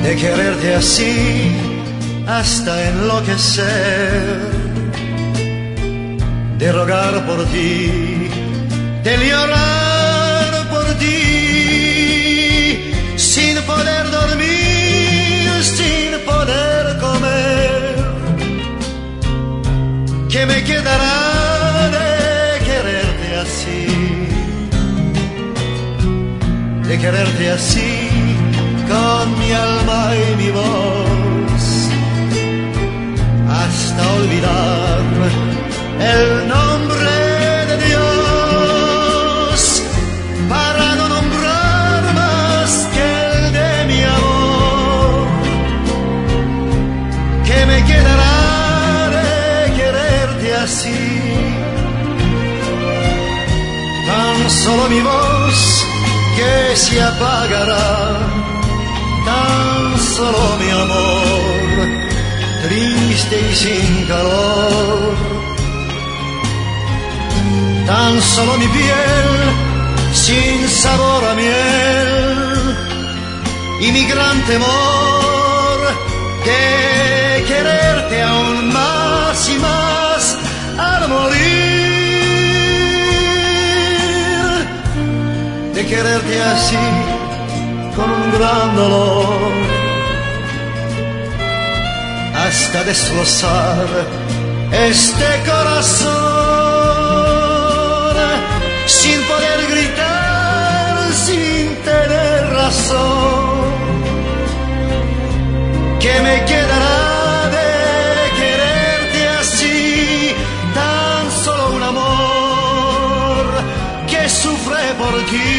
de quererte así hasta enloquecer, de rogar por ti, de llorar por ti, sin poder dormir, sin poder comer. ¿Qué me quedará de quererte así? De quererte así, con mi alma y mi voz, hasta olvidar el nombre de Dios, para no nombrar más que el de mi amor. ¿Qué me quedará de quererte así? Tan solo mi voz que se apagará, tan solo mi amor, triste y sin calor, tan solo mi piel sin sabor a miel, y mi gran temor de quererte aún más y más al morir, de quererte así con un gran dolor, hasta destrozar este corazón, sin poder gritar, sin tener razón. ¿Qué me quedará de quererte así? Tan solo un amor que sufre por ti.